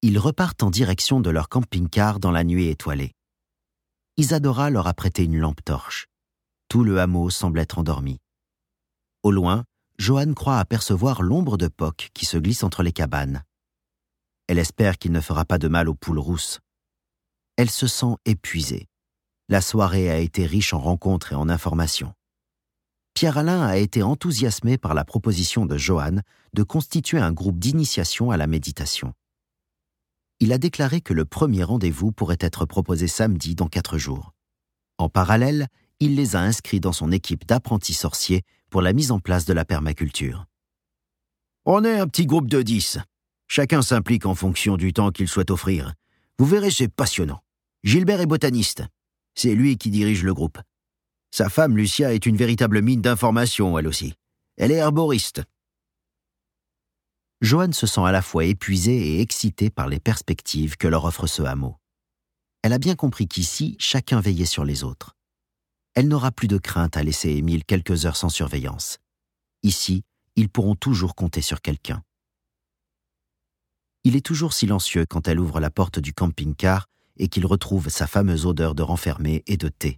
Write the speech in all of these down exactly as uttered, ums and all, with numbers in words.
Ils repartent en direction de leur camping-car dans la nuit étoilée. Isadora leur a prêté une lampe torche. Tout le hameau semble être endormi. Au loin, Johan croit apercevoir l'ombre de Poc qui se glisse entre les cabanes. Elle espère qu'il ne fera pas de mal aux poules rousses. Elle se sent épuisée. La soirée a été riche en rencontres et en informations. Pierre-Alain a été enthousiasmé par la proposition de Johan de constituer un groupe d'initiation à la méditation. Il a déclaré que le premier rendez-vous pourrait être proposé samedi dans quatre jours. En parallèle, il les a inscrits dans son équipe d'apprentis sorciers pour la mise en place de la permaculture. On est un petit groupe de dix. Chacun s'implique en fonction du temps qu'il souhaite offrir. Vous verrez, c'est passionnant. Gilbert est botaniste. C'est lui qui dirige le groupe. Sa femme, Lucia, est une véritable mine d'informations, elle aussi. Elle est herboriste. Johan se sent à la fois épuisée et excitée par les perspectives que leur offre ce hameau. Elle a bien compris qu'ici, chacun veillait sur les autres. Elle n'aura plus de crainte à laisser Émile quelques heures sans surveillance. Ici, ils pourront toujours compter sur quelqu'un. Il est toujours silencieux quand elle ouvre la porte du camping-car et qu'il retrouve sa fameuse odeur de renfermé et de thé.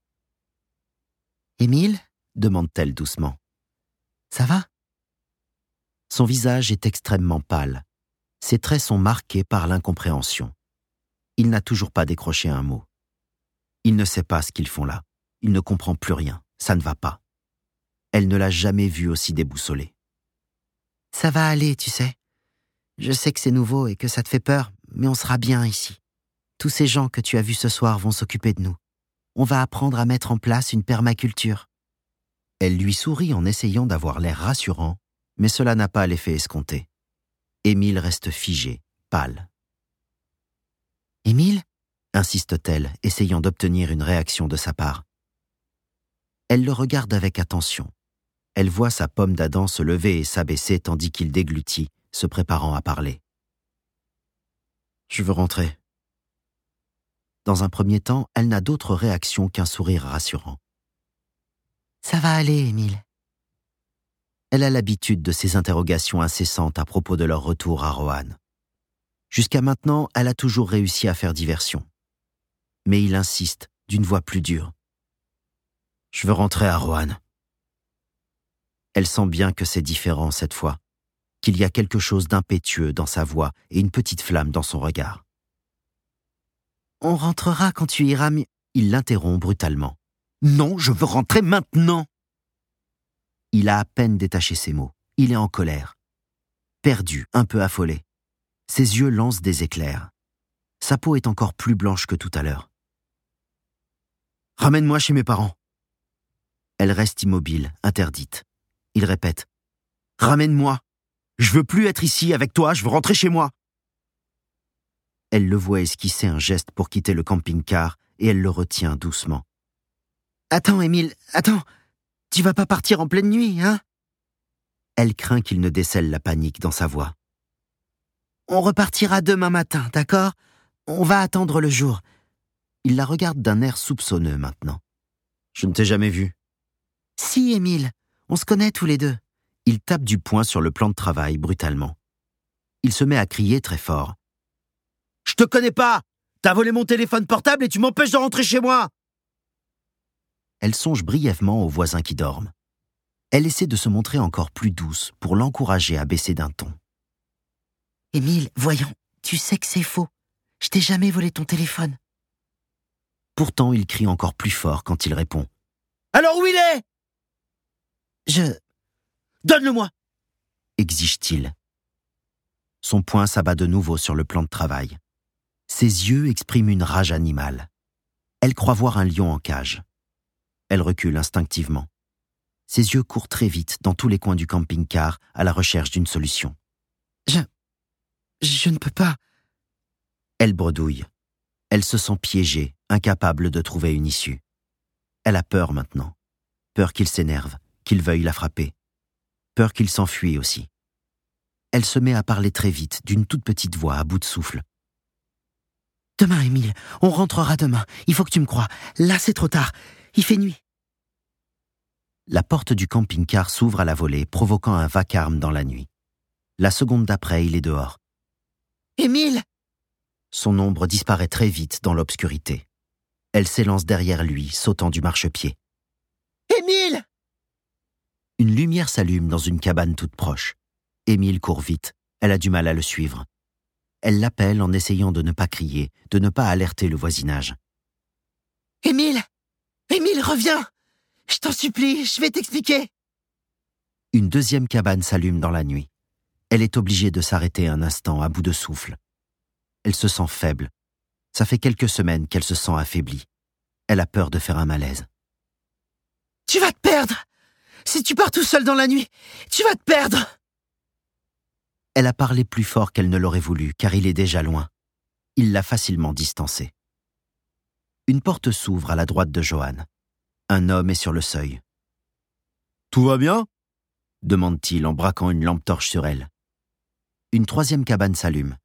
« Émile ?» demande-t-elle doucement. « Ça va ?» Son visage est extrêmement pâle. Ses traits sont marqués par l'incompréhension. Il n'a toujours pas décroché un mot. Il ne sait pas ce qu'ils font là. Il ne comprend plus rien. Ça ne va pas. Elle ne l'a jamais vu aussi déboussolé. « Ça va aller, tu sais. Je sais que c'est nouveau et que ça te fait peur, mais on sera bien ici. Tous ces gens que tu as vus ce soir vont s'occuper de nous. On va apprendre à mettre en place une permaculture. » Elle lui sourit en essayant d'avoir l'air rassurant, mais cela n'a pas l'effet escompté. Émile reste figé, pâle. « Émile ?» insiste-t-elle, essayant d'obtenir une réaction de sa part. Elle le regarde avec attention. Elle voit sa pomme d'Adam se lever et s'abaisser tandis qu'il déglutit, se préparant à parler. « Je veux rentrer. » Dans un premier temps, elle n'a d'autre réaction qu'un sourire rassurant. « Ça va aller, Émile. » Elle a l'habitude de ces interrogations incessantes à propos de leur retour à Roanne. Jusqu'à maintenant, elle a toujours réussi à faire diversion. Mais il insiste, d'une voix plus dure. « Je veux rentrer à Roanne. » Elle sent bien que c'est différent cette fois, qu'il y a quelque chose d'impétueux dans sa voix et une petite flamme dans son regard. « On rentrera quand tu iras mieux. » Il l'interrompt brutalement. « Non, je veux rentrer maintenant !» Il a à peine détaché ses mots. Il est en colère. Perdu, un peu affolé. Ses yeux lancent des éclairs. Sa peau est encore plus blanche que tout à l'heure. « Ramène-moi chez mes parents. » Elle reste immobile, interdite. Il répète. « Ramène-moi. Je veux plus être ici avec toi, je veux rentrer chez moi. » Elle le voit esquisser un geste pour quitter le camping-car et elle le retient doucement. « Attends, Émile, attends. Tu vas pas partir en pleine nuit, hein ?» Elle craint qu'il ne décèle la panique dans sa voix. « On repartira demain matin, d'accord ? On va attendre le jour. » Il la regarde d'un air soupçonneux maintenant. « Je ne t'ai jamais vu. » « Si, Émile, on se connaît tous les deux. » Il tape du poing sur le plan de travail brutalement. Il se met à crier très fort. « Je te connais pas! T'as volé mon téléphone portable et tu m'empêches de rentrer chez moi !» Elle songe brièvement aux voisins qui dorment. Elle essaie de se montrer encore plus douce pour l'encourager à baisser d'un ton. « Émile, voyons, tu sais que c'est faux. Je t'ai jamais volé ton téléphone. » Pourtant, il crie encore plus fort quand il répond. « Alors où il est ?»« Je... » « Donne-le-moi !» exige-t-il. Son poing s'abat de nouveau sur le plan de travail. Ses yeux expriment une rage animale. Elle croit voir un lion en cage. Elle recule instinctivement. Ses yeux courent très vite dans tous les coins du camping-car à la recherche d'une solution. Je... Je ne peux pas... Elle bredouille. Elle se sent piégée, incapable de trouver une issue. Elle a peur maintenant. Peur qu'il s'énerve, qu'il veuille la frapper. Peur qu'il s'enfuit aussi. Elle se met à parler très vite, d'une toute petite voix à bout de souffle. « Demain, Émile, on rentrera demain. Il faut que tu me crois. Là, c'est trop tard. Il fait nuit. » La porte du camping-car s'ouvre à la volée, provoquant un vacarme dans la nuit. La seconde d'après, il est dehors. « Émile !» Son ombre disparaît très vite dans l'obscurité. Elle s'élance derrière lui, sautant du marchepied. « Émile !» Une lumière s'allume dans une cabane toute proche. Émile court vite. Elle a du mal à le suivre. Elle l'appelle en essayant de ne pas crier, de ne pas alerter le voisinage. « Émile ! Émile, reviens ! Je t'en supplie, je vais t'expliquer !» Une deuxième cabane s'allume dans la nuit. Elle est obligée de s'arrêter un instant à bout de souffle. Elle se sent faible. Ça fait quelques semaines qu'elle se sent affaiblie. Elle a peur de faire un malaise. « Tu vas te perdre ! Si tu pars tout seul dans la nuit, tu vas te perdre !» Elle a parlé plus fort qu'elle ne l'aurait voulu, car il est déjà loin. Il l'a facilement distancée. Une porte s'ouvre à la droite de Johan. Un homme est sur le seuil. « Tout va bien ?» demande-t-il en braquant une lampe torche sur elle. Une troisième cabane s'allume.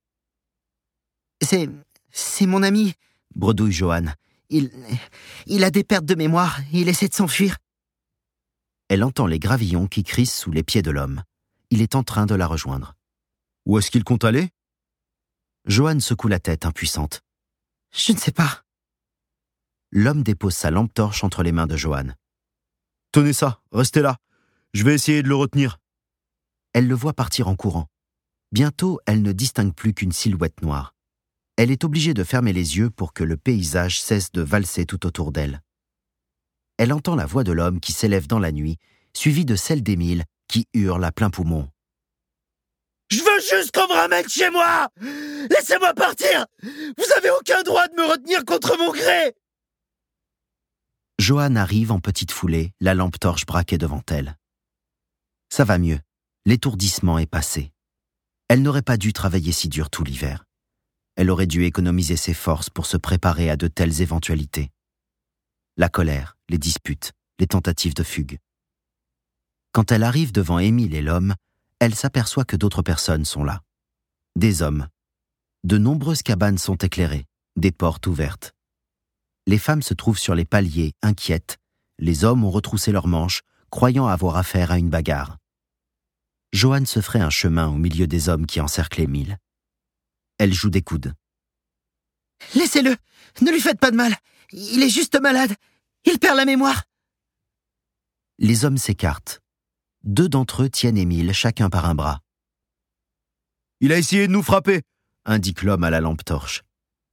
« C'est... c'est mon ami, » bredouille Johan. Il... il a des pertes de mémoire, il essaie de s'enfuir. Elle entend les gravillons qui crissent sous les pieds de l'homme. Il est en train de la rejoindre. « Où est-ce qu'il compte aller ?» Johan secoue la tête, impuissante. « Je ne sais pas. » L'homme dépose sa lampe torche entre les mains de Johan. « Tenez ça, restez là. Je vais essayer de le retenir. » Elle le voit partir en courant. Bientôt, elle ne distingue plus qu'une silhouette noire. Elle est obligée de fermer les yeux pour que le paysage cesse de valser tout autour d'elle. Elle entend la voix de l'homme qui s'élève dans la nuit, suivie de celle d'Émile qui hurle à plein poumon. « Je veux juste qu'on me ramène chez moi! Laissez-moi partir! Vous avez aucun droit de me retenir contre mon gré! » Johan arrive en petite foulée, la lampe torche braquée devant elle. Ça va mieux. L'étourdissement est passé. Elle n'aurait pas dû travailler si dur tout l'hiver. Elle aurait dû économiser ses forces pour se préparer à de telles éventualités. La colère, les disputes, les tentatives de fugue. Quand elle arrive devant Émile et l'homme, elle s'aperçoit que d'autres personnes sont là. Des hommes. De nombreuses cabanes sont éclairées, des portes ouvertes. Les femmes se trouvent sur les paliers, inquiètes. Les hommes ont retroussé leurs manches, croyant avoir affaire à une bagarre. Johan se ferait un chemin au milieu des hommes qui encerclent Émile. Elle joue des coudes. « Laissez-le, ne lui faites pas de mal. Il est juste malade. Il perd la mémoire. » Les hommes s'écartent. Deux d'entre eux tiennent Émile, chacun par un bras. « Il a essayé de nous frapper !» indique l'homme à la lampe torche.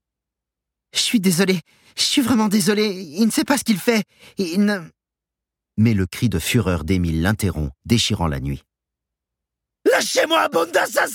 « Je suis désolé, je suis vraiment désolé. Il ne sait pas ce qu'il fait. Il ne... » Mais le cri de fureur d'Émile l'interrompt, déchirant la nuit. « Lâchez-moi, bande d'assassins !»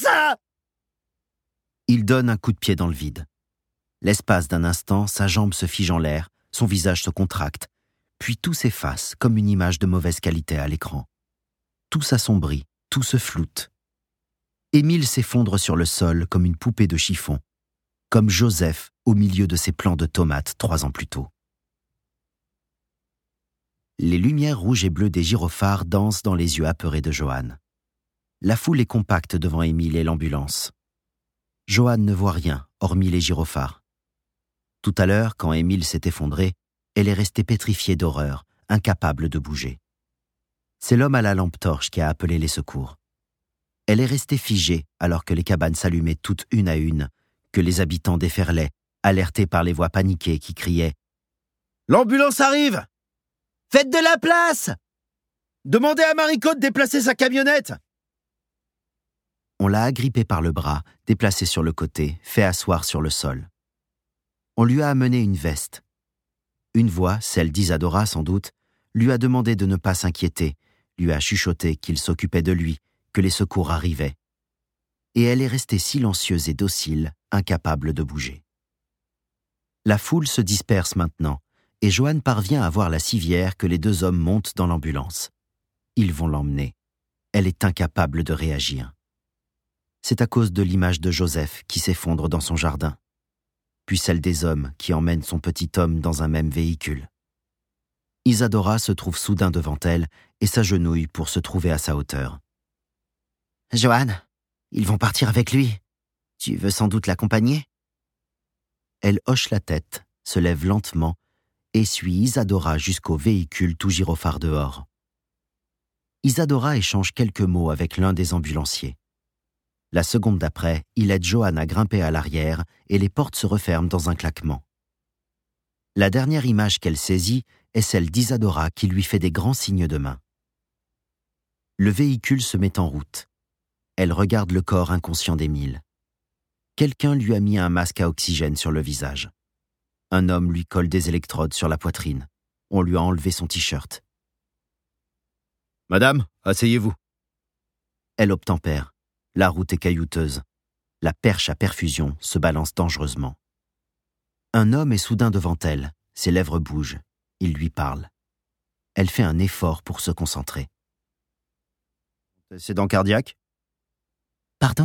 Il donne un coup de pied dans le vide. L'espace d'un instant, sa jambe se fige en l'air, son visage se contracte, puis tout s'efface comme une image de mauvaise qualité à l'écran. Tout s'assombrit, tout se floute. Émile s'effondre sur le sol comme une poupée de chiffon, comme Joseph au milieu de ses plants de tomates trois ans plus tôt. Les lumières rouges et bleues des gyrophares dansent dans les yeux apeurés de Johan. La foule est compacte devant Émile et l'ambulance. Johan ne voit rien, hormis les gyrophares. Tout à l'heure, quand Émile s'est effondré, elle est restée pétrifiée d'horreur, incapable de bouger. C'est l'homme à la lampe torche qui a appelé les secours. Elle est restée figée alors que les cabanes s'allumaient toutes une à une, que les habitants déferlaient, alertés par les voix paniquées qui criaient « L'ambulance arrive ! Faites de la place ! Demandez à Marico de déplacer sa camionnette !» On l'a agrippé par le bras, déplacé sur le côté, fait asseoir sur le sol. On lui a amené une veste. Une voix, celle d'Isadora sans doute, lui a demandé de ne pas s'inquiéter, lui a chuchoté qu'il s'occupait de lui, que les secours arrivaient. Et elle est restée silencieuse et docile, incapable de bouger. La foule se disperse maintenant, et Johan parvient à voir la civière que les deux hommes montent dans l'ambulance. Ils vont l'emmener. Elle est incapable de réagir. C'est à cause de l'image de Joseph qui s'effondre dans son jardin, puis celle des hommes qui emmènent son petit homme dans un même véhicule. Isadora se trouve soudain devant elle et s'agenouille pour se trouver à sa hauteur. « Johan, ils vont partir avec lui. Tu veux sans doute l'accompagner ?» Elle hoche la tête, se lève lentement et suit Isadora jusqu'au véhicule tout gyrophare dehors. Isadora échange quelques mots avec l'un des ambulanciers. La seconde d'après, il aide Johan à grimper à l'arrière et les portes se referment dans un claquement. La dernière image qu'elle saisit est celle d'Isadora qui lui fait des grands signes de main. Le véhicule se met en route. Elle regarde le corps inconscient d'Émile. Quelqu'un lui a mis un masque à oxygène sur le visage. Un homme lui colle des électrodes sur la poitrine. On lui a enlevé son t-shirt. « Madame, asseyez-vous. » Elle obtempère. La route est caillouteuse. La perche à perfusion se balance dangereusement. Un homme est soudain devant elle. Ses lèvres bougent. Il lui parle. Elle fait un effort pour se concentrer. « Antécédent cardiaque ?»« Pardon ?»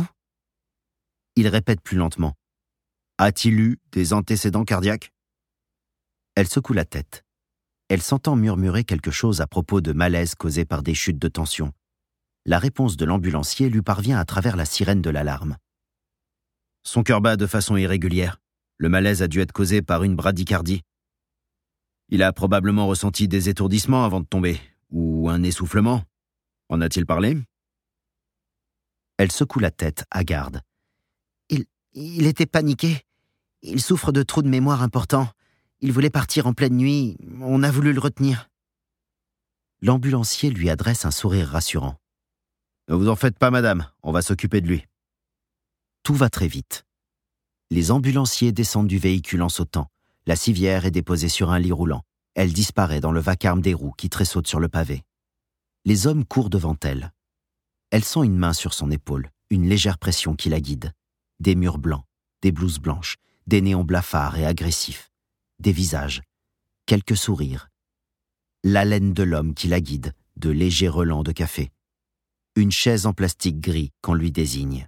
Il répète plus lentement. « A-t-il eu des antécédents cardiaques ?» Elle secoue la tête. Elle s'entend murmurer quelque chose à propos de malaise causé par des chutes de tension. La réponse de l'ambulancier lui parvient à travers la sirène de l'alarme. « Son cœur bat de façon irrégulière. Le malaise a dû être causé par une bradycardie. Il a probablement ressenti des étourdissements avant de tomber, ou un essoufflement. En a-t-il parlé ?» Elle secoue la tête, hagarde. Il, il était paniqué. Il souffre de trous de mémoire importants. Il voulait partir en pleine nuit. On a voulu le retenir. L'ambulancier lui adresse un sourire rassurant. « Ne vous en faites pas, madame. On va s'occuper de lui. » Tout va très vite. Les ambulanciers descendent du véhicule en sautant. La civière est déposée sur un lit roulant. Elle disparaît dans le vacarme des roues qui tressautent sur le pavé. Les hommes courent devant elle. Elle sent une main sur son épaule, une légère pression qui la guide. Des murs blancs, des blouses blanches, des néons blafards et agressifs. Des visages, quelques sourires. L'haleine de l'homme qui la guide, de légers relents de café. Une chaise en plastique gris qu'on lui désigne.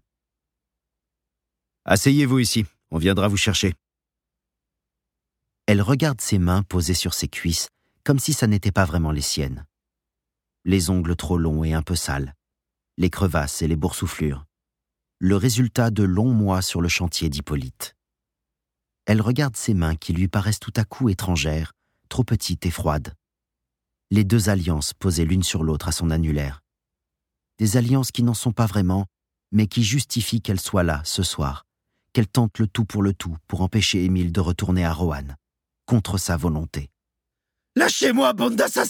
« Asseyez-vous ici, on viendra vous chercher. » Elle regarde ses mains posées sur ses cuisses, comme si ça n'était pas vraiment les siennes. Les ongles trop longs et un peu sales. Les crevasses et les boursouflures. Le résultat de longs mois sur le chantier d'Hippolyte. Elle regarde ses mains qui lui paraissent tout à coup étrangères, trop petites et froides. Les deux alliances posées l'une sur l'autre à son annulaire. Des alliances qui n'en sont pas vraiment, mais qui justifient qu'elle soit là ce soir, qu'elle tente le tout pour le tout pour empêcher Émile de retourner à Roanne, contre sa volonté. « Lâchez-moi, bande d'assassins !»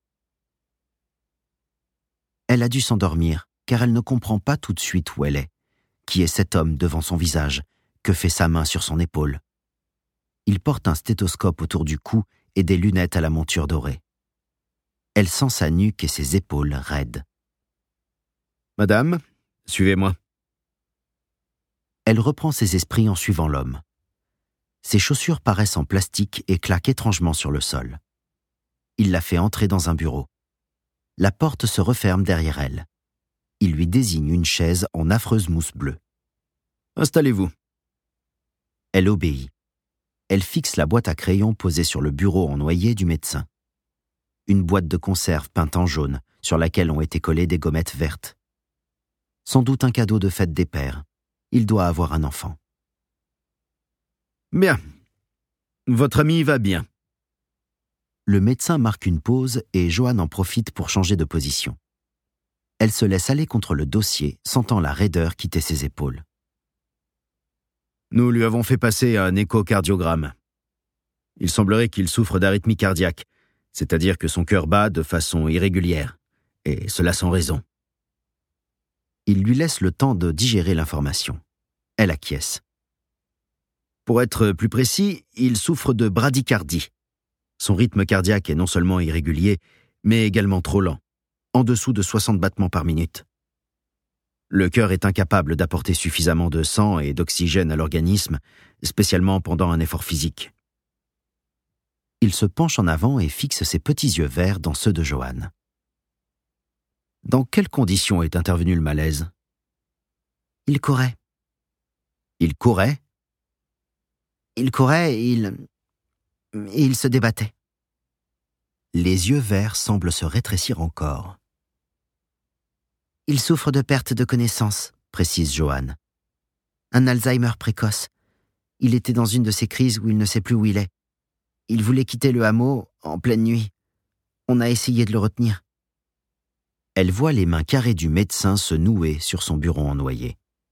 Elle a dû s'endormir, car elle ne comprend pas tout de suite où elle est. Qui est cet homme devant son visage? Que fait sa main sur son épaule? Il porte un stéthoscope autour du cou et des lunettes à la monture dorée. Elle sent sa nuque et ses épaules raides. « Madame, suivez-moi. » Elle reprend ses esprits en suivant l'homme. Ses chaussures paraissent en plastique et claquent étrangement sur le sol. Il la fait entrer dans un bureau. La porte se referme derrière elle. Il lui désigne une chaise en affreuse mousse bleue. « Installez-vous. » Elle obéit. Elle fixe la boîte à crayons posée sur le bureau en noyer du médecin. Une boîte de conserve peinte en jaune, sur laquelle ont été collées des gommettes vertes. Sans doute un cadeau de fête des pères. Il doit avoir un enfant. « Bien. Votre ami va bien. » Le médecin marque une pause et Johan en profite pour changer de position. Elle se laisse aller contre le dossier, sentant la raideur quitter ses épaules. « Nous lui avons fait passer un échocardiogramme. Il semblerait qu'il souffre d'arythmie cardiaque, c'est-à-dire que son cœur bat de façon irrégulière, et cela sans raison. » Il lui laisse le temps de digérer l'information. Elle acquiesce. « Pour être plus précis, il souffre de bradycardie. Son rythme cardiaque est non seulement irrégulier, mais également trop lent, en dessous de soixante battements par minute. Le cœur est incapable d'apporter suffisamment de sang et d'oxygène à l'organisme, spécialement pendant un effort physique. » Il se penche en avant et fixe ses petits yeux verts dans ceux de Johan. « Dans quelles conditions est intervenu le malaise ? » Il courait. « Il courait ? » Il courait et il... et il se débattait. Les yeux verts semblent se rétrécir encore. « Il souffre de perte de connaissance, » précise Johan. « Un Alzheimer précoce. Il était dans une de ces crises où il ne sait plus où il est. Il voulait quitter le hameau en pleine nuit. On a essayé de le retenir. » Elle voit les mains carrées du médecin se nouer sur son bureau en noyer.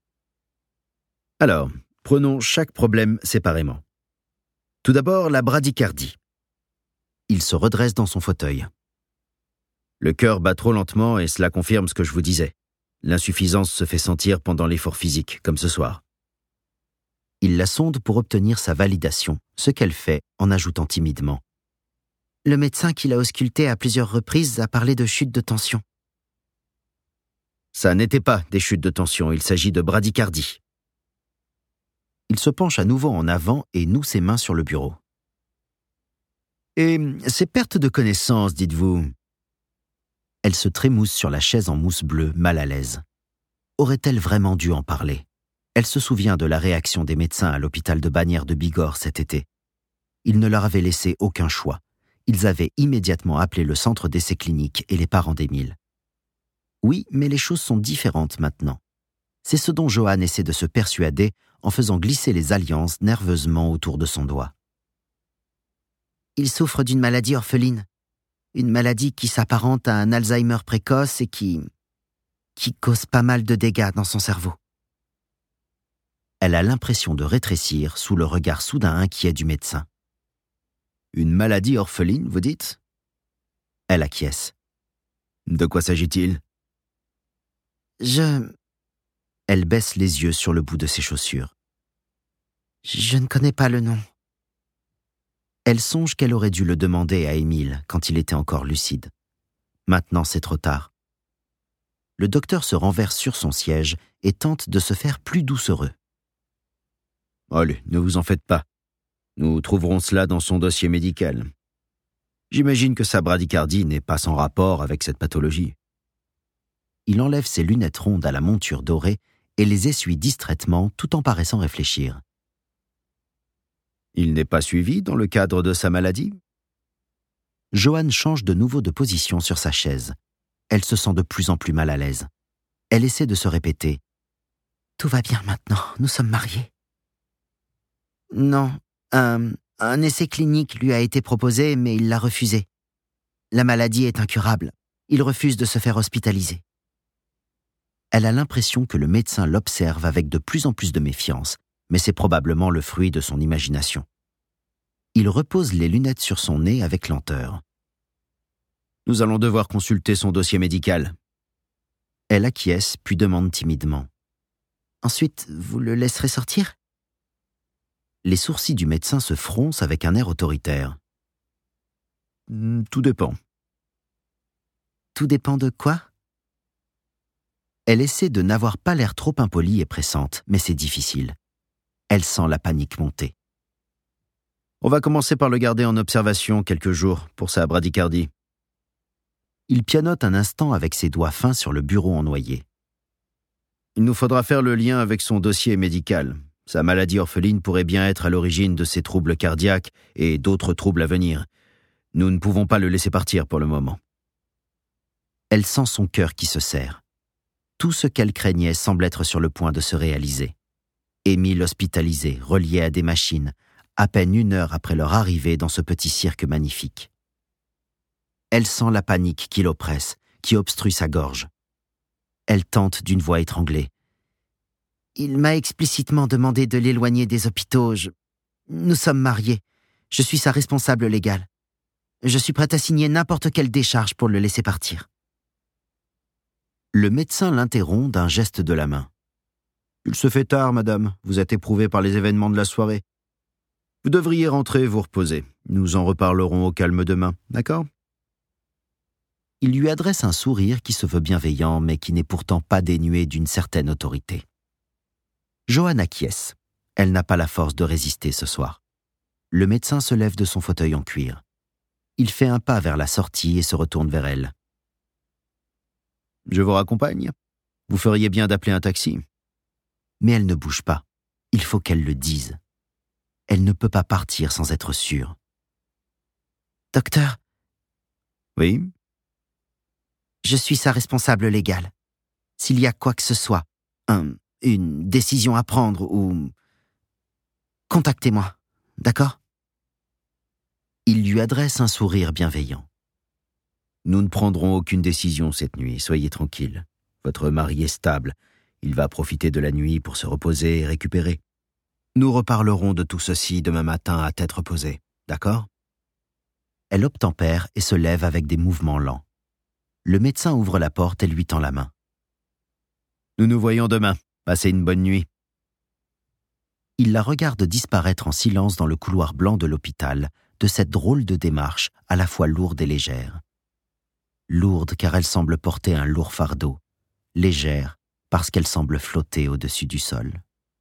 Alors, prenons chaque problème séparément. Tout d'abord, la bradycardie. Il se redresse dans son fauteuil. Le cœur bat trop lentement et cela confirme ce que je vous disais. L'insuffisance se fait sentir pendant l'effort physique, comme ce soir. Il la sonde pour obtenir sa validation, ce qu'elle fait en ajoutant timidement. Le médecin qui l'a ausculté à plusieurs reprises a parlé de chute de tension. Ça n'était pas des chutes de tension, il s'agit de bradycardie. Il se penche à nouveau en avant et noue ses mains sur le bureau. Et ces pertes de connaissance, dites-vous? Elle se trémousse sur la chaise en mousse bleue, mal à l'aise. Aurait-elle vraiment dû en parler? Elle se souvient de la réaction des médecins à l'hôpital de Bagnères de Bigorre cet été. Ils ne leur avaient laissé aucun choix. Ils avaient immédiatement appelé le centre d'essais cliniques et les parents d'Émile. Oui, mais les choses sont différentes maintenant. C'est ce dont Johan essaie de se persuader en faisant glisser les alliances nerveusement autour de son doigt. Il souffre d'une maladie orpheline. Une maladie qui s'apparente à un Alzheimer précoce et qui... qui cause pas mal de dégâts dans son cerveau. Elle a l'impression de rétrécir sous le regard soudain inquiet du médecin. Une maladie orpheline, vous dites? Elle acquiesce. De quoi s'agit-il? Je... Elle baisse les yeux sur le bout de ses chaussures. Je ne connais pas le nom. Elle songe qu'elle aurait dû le demander à Émile quand il était encore lucide. Maintenant, c'est trop tard. Le docteur se renverse sur son siège et tente de se faire plus doucereux. Allez, ne vous en faites pas. Nous trouverons cela dans son dossier médical. J'imagine que sa bradycardie n'est pas sans rapport avec cette pathologie. Il enlève ses lunettes rondes à la monture dorée et les essuie distraitement tout en paraissant réfléchir. Il n'est pas suivi dans le cadre de sa maladie? Johan change de nouveau de position sur sa chaise. Elle se sent de plus en plus mal à l'aise. Elle essaie de se répéter. « Tout va bien maintenant, nous sommes mariés. » Non, un, un essai clinique lui a été proposé, mais il l'a refusé. La maladie est incurable. Il refuse de se faire hospitaliser. Elle a l'impression que le médecin l'observe avec de plus en plus de méfiance, mais c'est probablement le fruit de son imagination. Il repose les lunettes sur son nez avec lenteur. « Nous allons devoir consulter son dossier médical. » Elle acquiesce, puis demande timidement. « Ensuite, vous le laisserez sortir ?» Les sourcils du médecin se froncent avec un air autoritaire. « Tout dépend. » Tout dépend de quoi? Elle essaie de n'avoir pas l'air trop impolie et pressante, mais c'est difficile. Elle sent la panique monter. On va commencer par le garder en observation quelques jours pour sa bradycardie. Il pianote un instant avec ses doigts fins sur le bureau en noyer. Il nous faudra faire le lien avec son dossier médical. Sa maladie orpheline pourrait bien être à l'origine de ses troubles cardiaques et d'autres troubles à venir. Nous ne pouvons pas le laisser partir pour le moment. Elle sent son cœur qui se serre. Tout ce qu'elle craignait semble être sur le point de se réaliser. Émile hospitalisé, relié à des machines, à peine une heure après leur arrivée dans ce petit cirque magnifique. Elle sent la panique qui l'oppresse, qui obstrue sa gorge. Elle tente d'une voix étranglée. « Il m'a explicitement demandé de l'éloigner des hôpitaux. Je... Nous sommes mariés. Je suis sa responsable légale. Je suis prête à signer n'importe quelle décharge pour le laisser partir. » Le médecin l'interrompt d'un geste de la main. « Il se fait tard, madame. Vous êtes éprouvée par les événements de la soirée. Vous devriez rentrer vous reposer. Nous en reparlerons au calme demain, d'accord ?» Il lui adresse un sourire qui se veut bienveillant, mais qui n'est pourtant pas dénué d'une certaine autorité. Johan acquiesce. Elle n'a pas la force de résister ce soir. Le médecin se lève de son fauteuil en cuir. Il fait un pas vers la sortie et se retourne vers elle. « Je vous raccompagne. Vous feriez bien d'appeler un taxi. » Mais elle ne bouge pas. Il faut qu'elle le dise. Elle ne peut pas partir sans être sûre. « Docteur ?» ?»« Oui ?» ?»« Je suis sa responsable légale. S'il y a quoi que ce soit, un, une décision à prendre ou... contactez-moi, d'accord ?» Il lui adresse un sourire bienveillant. « Nous ne prendrons aucune décision cette nuit, soyez tranquille. Votre mari est stable. Il va profiter de la nuit pour se reposer et récupérer. Nous reparlerons de tout ceci demain matin à tête reposée, d'accord ? Elle obtempère et se lève avec des mouvements lents. Le médecin ouvre la porte et lui tend la main. Nous nous voyons demain. Passez une bonne nuit. Il la regarde disparaître en silence dans le couloir blanc de l'hôpital, de cette drôle de démarche à la fois lourde et légère. Lourde car elle semble porter un lourd fardeau, légère parce qu'elle semble flotter au-dessus du sol.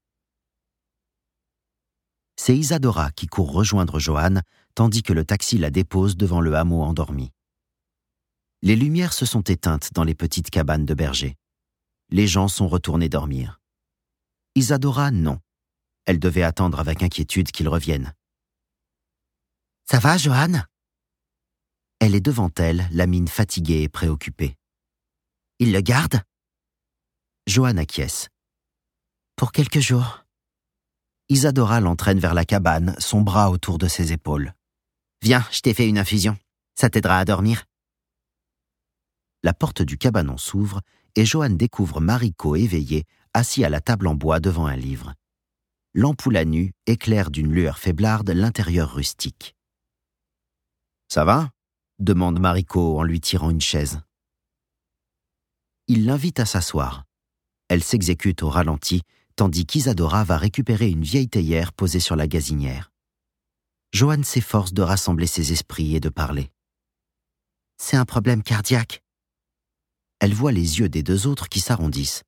C'est Isadora qui court rejoindre Johan, tandis que le taxi la dépose devant le hameau endormi. Les lumières se sont éteintes dans les petites cabanes de bergers. Les gens sont retournés dormir. Isadora, non. Elle devait attendre avec inquiétude qu'il revienne. « Ça va, Johan ?» Elle est devant elle, la mine fatiguée et préoccupée. « Il le garde ?» Johan acquiesce. « Pour quelques jours. » Isadora l'entraîne vers la cabane, son bras autour de ses épaules. « Viens, je t'ai fait une infusion. Ça t'aidera à dormir. » La porte du cabanon s'ouvre et Johan découvre Mariko éveillée, assis à la table en bois devant un livre. L'ampoule à nu éclaire d'une lueur faiblarde l'intérieur rustique. « Ça va ?» demande Mariko en lui tirant une chaise. Il l'invite à s'asseoir. Elle s'exécute au ralenti, tandis qu'Isadora va récupérer une vieille théière posée sur la gazinière. Johan s'efforce de rassembler ses esprits et de parler. « C'est un problème cardiaque. » Elle voit les yeux des deux autres qui s'arrondissent.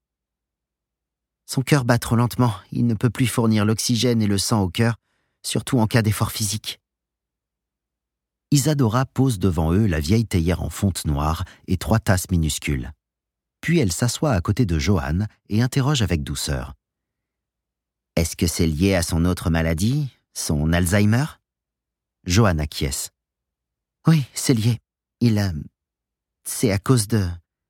Son cœur bat trop lentement, il ne peut plus fournir l'oxygène et le sang au cœur, surtout en cas d'effort physique. Isadora pose devant eux la vieille théière en fonte noire et trois tasses minuscules. Puis elle s'assoit à côté de Johan et interroge avec douceur. « Est-ce que c'est lié à son autre maladie, son Alzheimer ?» Johan acquiesce. « Oui, c'est lié. Il a... C'est à cause de... »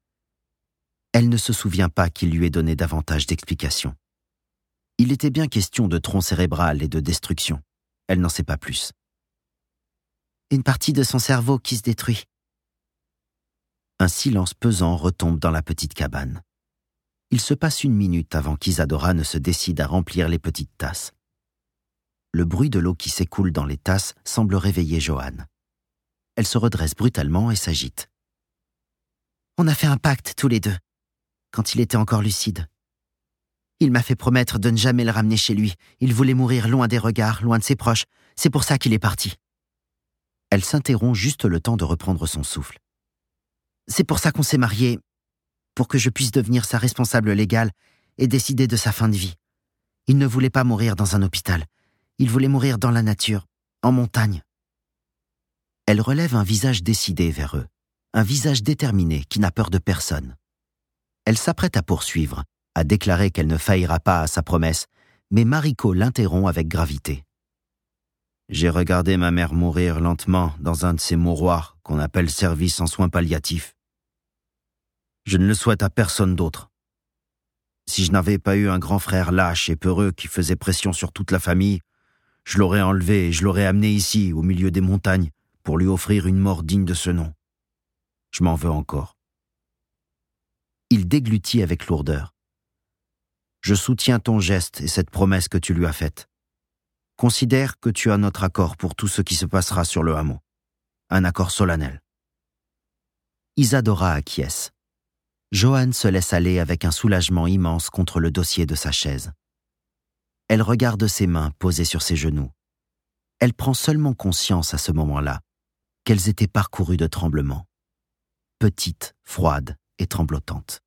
Elle ne se souvient pas qu'il lui ait donné davantage d'explications. Il était bien question de tronc cérébral et de destruction. Elle n'en sait pas plus. Une partie de son cerveau qui se détruit. Un silence pesant retombe dans la petite cabane. Il se passe une minute avant qu'Isadora ne se décide à remplir les petites tasses. Le bruit de l'eau qui s'écoule dans les tasses semble réveiller Johan. Elle se redresse brutalement et s'agite. « On a fait un pacte tous les deux, quand il était encore lucide. Il m'a fait promettre de ne jamais le ramener chez lui. Il voulait mourir loin des regards, loin de ses proches. C'est pour ça qu'il est parti. » Elle s'interrompt juste le temps de reprendre son souffle. « C'est pour ça qu'on s'est mariés, pour que je puisse devenir sa responsable légale et décider de sa fin de vie. Il ne voulait pas mourir dans un hôpital. Il voulait mourir dans la nature, en montagne. » Elle relève un visage décidé vers eux, un visage déterminé qui n'a peur de personne. Elle s'apprête à poursuivre, à déclarer qu'elle ne faillira pas à sa promesse, mais Mariko l'interrompt avec gravité. « J'ai regardé ma mère mourir lentement dans un de ces mouroirs qu'on appelle service en soins palliatifs. Je ne le souhaite à personne d'autre. Si je n'avais pas eu un grand frère lâche et peureux qui faisait pression sur toute la famille, je l'aurais enlevé et je l'aurais amené ici, au milieu des montagnes, pour lui offrir une mort digne de ce nom. Je m'en veux encore. » Il déglutit avec lourdeur. « Je soutiens ton geste et cette promesse que tu lui as faite. Considère que tu as notre accord pour tout ce qui se passera sur le hameau. Un accord solennel. » Isadora acquiesce. Johan se laisse aller avec un soulagement immense contre le dossier de sa chaise. Elle regarde ses mains posées sur ses genoux. Elle prend seulement conscience à ce moment-là qu'elles étaient parcourues de tremblements. Petites, froides et tremblotantes.